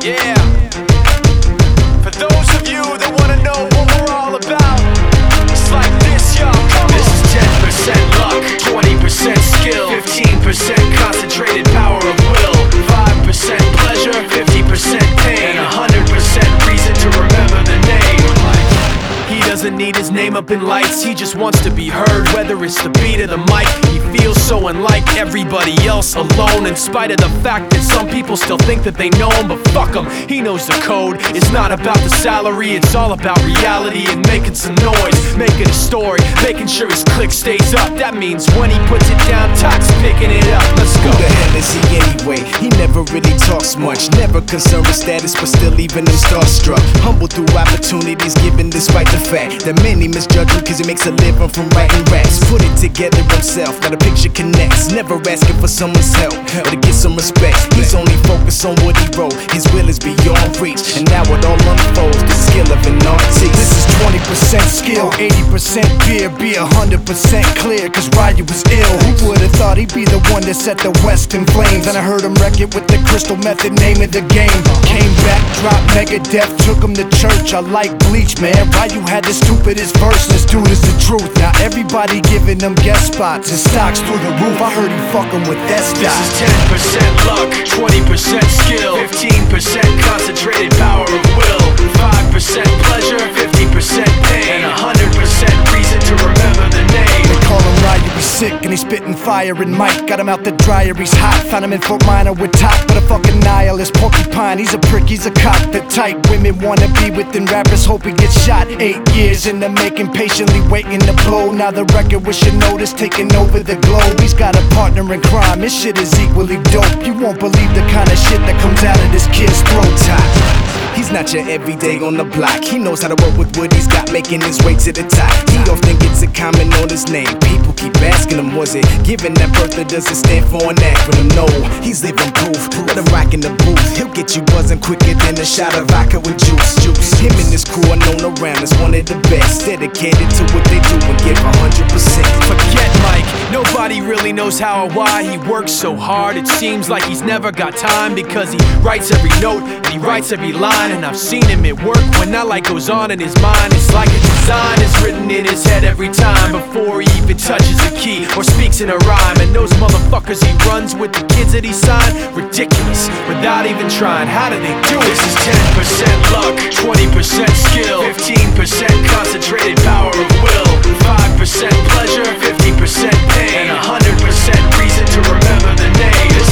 Yeah. For those of you that wanna know what we're all about, it's like this, y'all. Come on. This is 10% luck, 20% skill, 15% concentrated power of will, 5% pleasure, 50% pain, and 100% reason to remember the name. He doesn't need his name up in lights, he just wants to be heard, whether it's the beat of the mic. He feels so unlike everybody else, alone, in spite of the fact that some people still think that they know him. But fuck him, he knows the code. It's not about the salary, it's all about reality and making some noise, making a story, making sure his click stays up. That means when he puts it down, Tox picking it up. Let's go. Who the hell is he anyway? He never really talks much, never concerned with status, but still leaving them starstruck. Humble through opportunities given despite the fact that many misjudge him cause he makes a living from writing raps. Put it together himself, now the picture connects. Never asking for someone's help or to get some respect. He's only focused on what he wrote, his will is beyond reach. And now it all unfolds, the skill of an artist. This is 20% skill, 80% fear. Be 100% clear, cause Ryu was ill. Who would've thought he'd be the one that set the West in flames? And I heard him wreck it with the Crystal Method, name of the game. Came back, dropped Megadeth, took him to church. I like Bleach, man. Ryu had the stupidest verse, this dude is the truth. Now everybody giving them guest spots and stocks through the roof. I heard he fucking with that stock. This is 10% luck, 20% skill, 15% concentrated power of will, 5% pleasure, 50% pain, and 100% reason to remember the name. They call him Ryu, he's sick and he's spitting fire and Mike got him out the dryer, he's hot. Found him in Fort Minor with Top, but a fucking nihilist porcupine. He's a prick, he's a cock. The type women wanna be within rappers, hope he gets shot. 8 years in the making, patiently waiting to blow. Now the record with your notice taking over the globe. He's got a partner in crime, his shit is equally dope. You won't believe the kind of shit that comes out of this kid's throat. He's not your everyday on the block. He knows how to work with what he's got, making his way to the top. He often gets a comment on his name. People keep asking him, was it given that birth or does it stand for an acronym? No, he's living proof. Let him rock in the booth. He'll get you buzzing quicker than a shot of vodka with juice. Him and his crew are known around as one of the best, dedicated to what they do and give 100%. Forget Mike, nobody really knows how or why he works so hard. It seems like he's never got time because he writes every note and he writes every line. And I've seen him at work when that light goes on in his mind. It's like a design is written in his head every time before he even touches a key or speaks in a rhyme. And those motherfuckers he runs with, the kids that he signed, ridiculous, without even trying. How do they do it? This is 10% luck, 20% skill, 15% concentrated power of will, 5% pleasure, 50% pain, and 100% reason to remember the name.